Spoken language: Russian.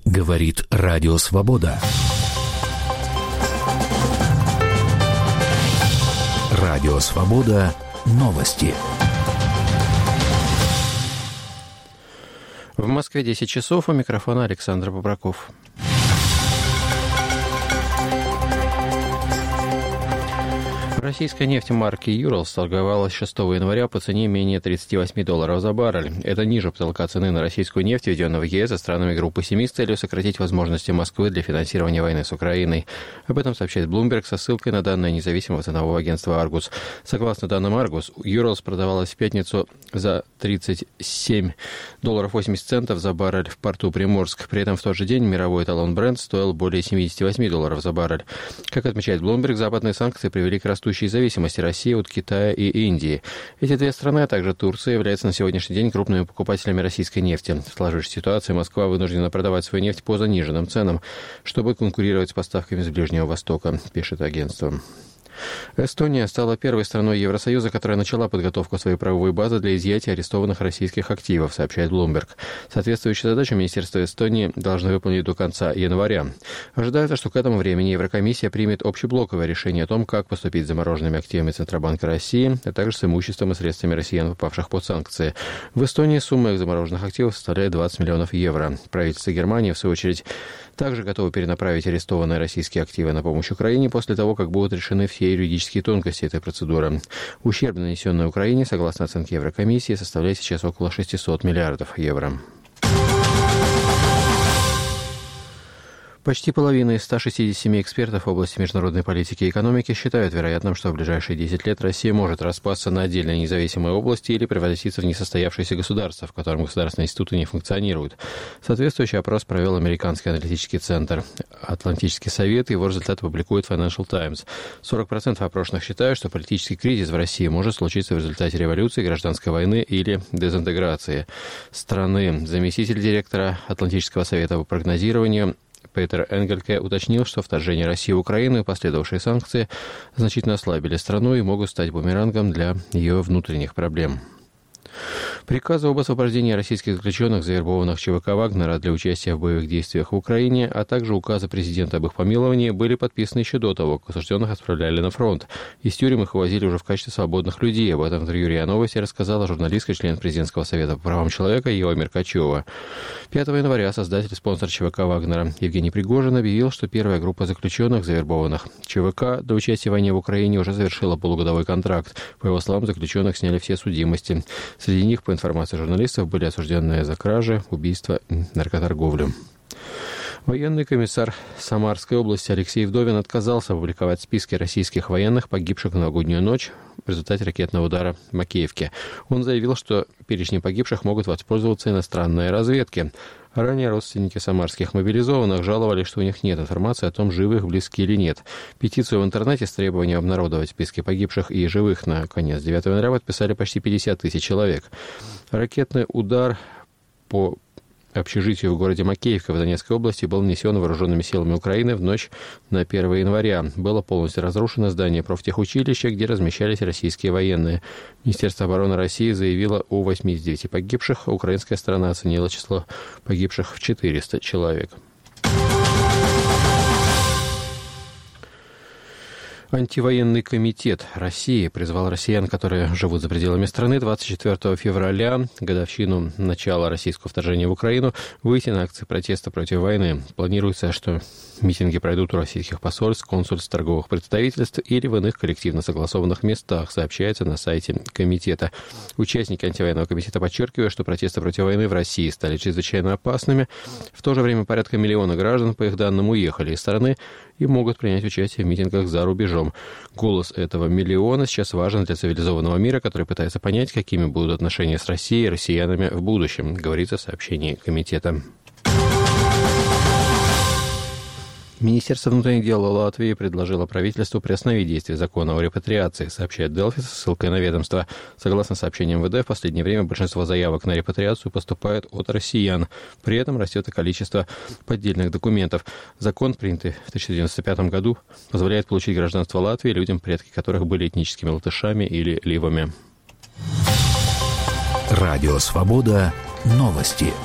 Говорит Радио Свобода. Радио Свобода. Новости. В Москве 10 часов. У микрофона Александр Бобраков. Российская нефть марки «Юралс» торговалась 6 января по цене менее $38 за баррель. Это ниже потолка цены на российскую нефть, введенного в ЕС и странами группы 7 с целью сократить возможности Москвы для финансирования войны с Украиной. Об этом сообщает Bloomberg со ссылкой на данные независимого ценового агентства «Аргус». Согласно данным «Аргус», «Юралс» продавалась в пятницу за $37.80 за баррель в порту Приморск. При этом в тот же день мировой эталон Brent стоил более $78 за баррель. Как отмечает Bloomberg, западные санкции привели к растущей зависимости России от Китая и Индии. Эти две страны, а также Турция, являются на сегодняшний день крупными покупателями российской нефти. В сложившейся ситуации Москва вынуждена продавать свою нефть по заниженным ценам, чтобы конкурировать с поставками с Ближнего Востока, пишет агентство. Эстония стала первой страной Евросоюза, которая начала подготовку своей правовой базы для изъятия арестованных российских активов, сообщает Bloomberg. Соответствующую задачу Министерство Эстонии должны выполнить до конца января. Ожидается, что к этому времени Еврокомиссия примет общеблоковое решение о том, как поступить с замороженными активами Центробанка России, а также с имуществом и средствами россиян, попавших под санкции. В Эстонии сумма их замороженных активов составляет 20 миллионов евро. Правительство Германии, в свою очередь, также готовы перенаправить арестованные российские активы на помощь Украине после того, как будут решены все юридические тонкости этой процедуры. Ущерб, нанесенный Украине, согласно оценке Еврокомиссии, составляет сейчас около 600 миллиардов евро. Почти половина из 167 экспертов в области международной политики и экономики считают вероятным, что в ближайшие 10 лет Россия может распасться на отдельные независимые области или превратиться в несостоявшееся государство, в котором государственные институты не функционируют. Соответствующий опрос провел американский аналитический центр «Атлантический совет», его результаты публикует Financial Times. 40% опрошенных считают, что политический кризис в России может случиться в результате революции, гражданской войны или дезинтеграции страны. Заместитель директора Атлантического совета по прогнозированию Петер Энгельке уточнил, что вторжение России в Украину и последовавшие санкции значительно ослабили страну и могут стать бумерангом для ее внутренних проблем. Приказы об освобождении российских заключенных, завербованных ЧВК «Вагнера» для участия в боевых действиях в Украине, а также указы президента об их помиловании были подписаны еще до того, как осужденных отправляли на фронт. Из тюрем их вывозили уже в качестве свободных людей. Об этом в интервью РИА Новости рассказала журналистка, член президентского совета по правам человека Ева Меркачева. 5 января создатель и спонсор ЧВК «Вагнера» Евгений Пригожин объявил, что первая группа заключенных, завербованных ЧВК для участия в войне в Украине, уже завершила полугодовой контракт. По его словам, заключенных сняли все судимости. Среди них, по информации журналистов, были осужденные за кражи, убийства и наркоторговлю. Военный комиссар Самарской области Алексей Вдовин отказался опубликовать списки российских военных, погибших в новогоднюю ночь в результате ракетного удара в Макеевке. Он заявил, что перечнем погибших могут воспользоваться иностранные разведки. Ранее родственники самарских мобилизованных жаловались, что у них нет информации о том, живы их близкие или нет. Петицию в интернете с требованием обнародовать списки погибших и живых на конец 9 января подписали почти 50 тысяч человек. Ракетный удар по общежитию в городе Макеевка в Донецкой области был нанесен вооруженными силами Украины в ночь на 1 января. Было полностью разрушено здание профтехучилища, где размещались российские военные. Министерство обороны России заявило о 89 погибших, а украинская сторона оценила число погибших в 400 человек. Антивоенный комитет России призвал россиян, которые живут за пределами страны, 24 февраля, годовщину начала российского вторжения в Украину, выйти на акции протеста против войны. Планируется, что митинги пройдут у российских посольств, консульств, торговых представительств или в иных коллективно согласованных местах, сообщается на сайте комитета. Участники антивоенного комитета подчеркивают, что протесты против войны в России стали чрезвычайно опасными. В то же время порядка миллиона граждан, по их данным, уехали из страны и могут принять участие в митингах за рубежом. Голос этого миллиона сейчас важен для цивилизованного мира, который пытается понять, какими будут отношения с Россией и россиянами в будущем, говорится в сообщении комитета. Министерство внутренних дел Латвии предложило правительству приостановить действие закона о репатриации, сообщает Делфи со ссылкой на ведомство. Согласно сообщениям МВД, в последнее время большинство заявок на репатриацию поступает от россиян. При этом растет и количество поддельных документов. Закон, принятый в 1995 году, позволяет получить гражданство Латвии людям, предки которых были этническими латышами или ливами. Радио Свобода. Новости.